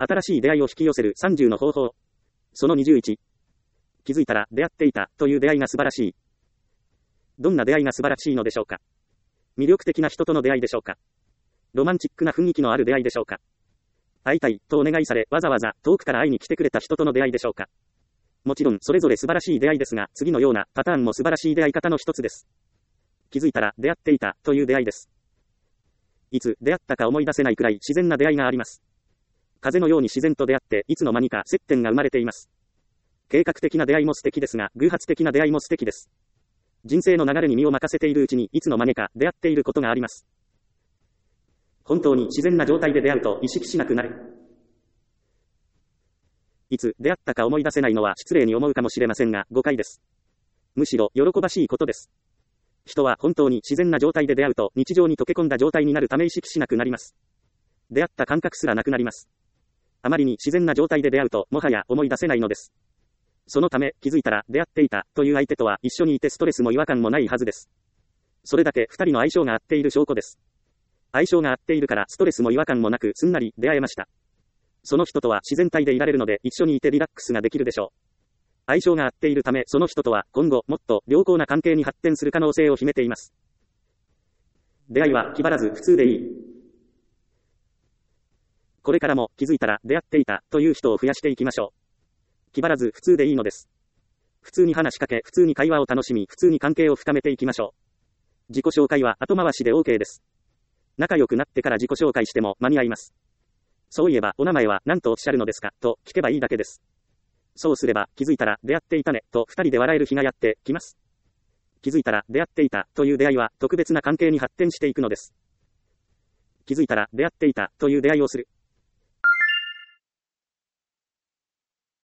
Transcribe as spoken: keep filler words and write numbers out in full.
新しい出会いを引き寄せるさんじゅうの方法。そのにじゅういち。気づいたら出会っていたという出会いが素晴らしい。どんな出会いが素晴らしいのでしょうか。魅力的な人との出会いでしょうか。ロマンチックな雰囲気のある出会いでしょうか。会いたいとお願いされわざわざ遠くから会いに来てくれた人との出会いでしょうか。もちろんそれぞれ素晴らしい出会いですが、次のようなパターンも素晴らしい出会い方の一つです。気づいたら出会っていたという出会いです。いつ出会ったか思い出せないくらい自然な出会いがあります。風のように自然と出会っていつの間にか接点が生まれています。計画的な出会いも素敵ですが、偶発的な出会いも素敵です。人生の流れに身を任せているうちにいつの間にか出会っていることがあります。本当に自然な状態で出会うと意識しなくなる。いつ出会ったか思い出せないのは失礼に思うかもしれませんが、誤解です。むしろ喜ばしいことです。人は本当に自然な状態で出会うと日常に溶け込んだ状態になるため意識しなくなります。出会った感覚すらなくなります。あまりに自然な状態で出会うともはや思い出せないのです。そのため気づいたら出会っていたという相手とは一緒にいてストレスも違和感もないはずです。それだけ二人の相性が合っている証拠です。相性が合っているからストレスも違和感もなくすんなり出会えました。その人とは自然体でいられるので一緒にいてリラックスができるでしょう。相性が合っているためその人とは今後もっと良好な関係に発展する可能性を秘めています。出会いは気張らず普通でいい。これからも気づいたら出会っていたという人を増やしていきましょう。気張らず普通でいいのです。普通に話しかけ、普通に会話を楽しみ、普通に関係を深めていきましょう。自己紹介は後回しで OK です。仲良くなってから自己紹介しても間に合います。そういえばお名前は何とおっしゃるのですかと聞けばいいだけです。そうすれば気づいたら出会っていたねと二人で笑える日がやってきます。気づいたら出会っていたという出会いは特別な関係に発展していくのです。気づいたら出会っていたという出会いをする。